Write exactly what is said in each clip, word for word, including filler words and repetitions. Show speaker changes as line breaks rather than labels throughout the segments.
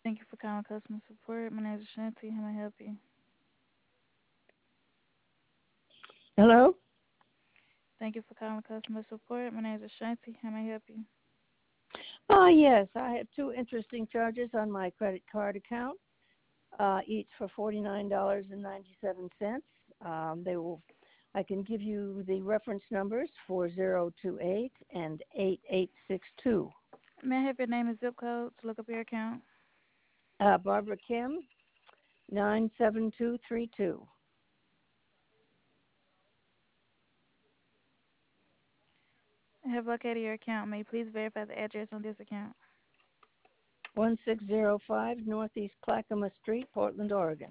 Thank you for calling customer support. My name is Shanti. How may I help you?
Hello?
Thank you for calling customer support. My name is Shanti. How may I help you?
Oh, yes. I have two interesting charges on my credit card account, uh, each for forty-nine dollars and ninety-seven cents. Um, they will. I can give you the reference numbers four zero two eight and eight eight six two.
May I have your name and zip code to look up your account?
Uh, Barbara Kim, nine seven two three two.
I have located your account. May you please verify the address on this account?
one six zero five Northeast Clackamas Street, Portland, Oregon.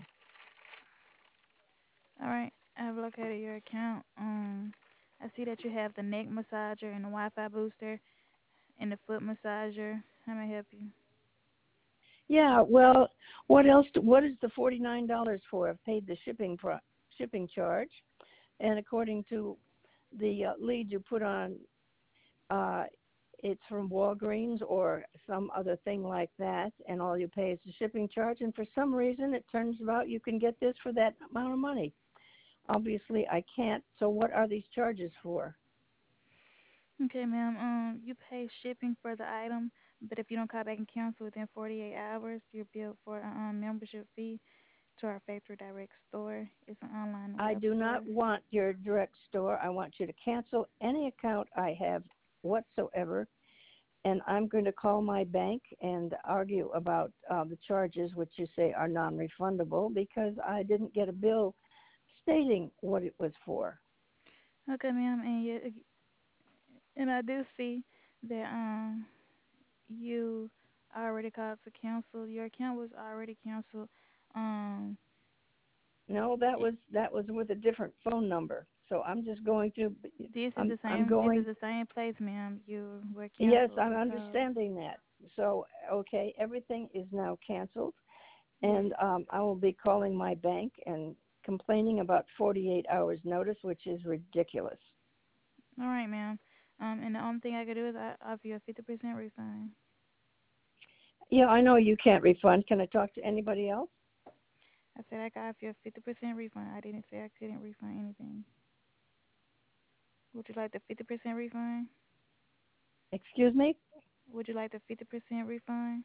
All right. I have located your account. Um, I see that you have the neck massager and the Wi-Fi booster and the foot massager. How may I help you?
Yeah, well, what else? What is the forty-nine dollars for? I've paid the shipping pro, shipping charge, and according to the uh, lead you put on, uh, it's from Walgreens or some other thing like that, and all you pay is the shipping charge. And for some reason, it turns out you can get this for that amount of money. Obviously, I can't. So, what are these charges for?
Okay, ma'am. Um, you pay shipping for the item, but if you don't call back and cancel within forty-eight hours, you're billed for a um, membership fee to our factory direct store. It's an online
I
web
do
store.
not want your direct store. I want you to cancel any account I have whatsoever, and I'm going to call my bank and argue about uh, the charges, which you say are non-refundable, because I didn't get a bill stating what it was for.
Okay, ma'am, and you, and I do see that um you already called to cancel. Your account was already canceled. Um,
No, that
it,
was that was with a different phone number. So I'm just going to.
this is
I'm
the
I'm
same. This is
going.
the same place, ma'am. You were
Yes,
canceled
I'm
because
understanding that. So okay, everything is now canceled, and
yes.
um, I will be calling my bank and complaining about forty-eight hours notice, which is ridiculous.
All right, ma'am. Um, and the only thing I could do is I offer you a fifty percent refund.
Yeah, I know you can't refund. Can I talk to anybody else?
I said I could offer you a fifty percent refund. I didn't say I couldn't refund anything. Would you like the fifty percent refund?
Excuse me?
Would you like the fifty percent refund?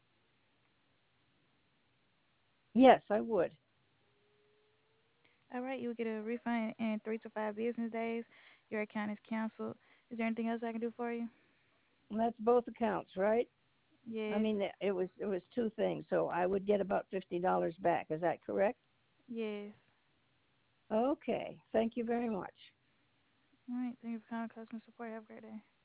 Yes, I would.
All right, you will get a refund in three to five business days. Your account is canceled. Is there anything else I can do for you?
And that's both accounts, right? I
Yes,
mean, it it was it was two things, so I would get about fifty dollars back. Is that correct?
yes.
Okay. Thank you very much.
All right, thank you for calling customer support. Have a great day.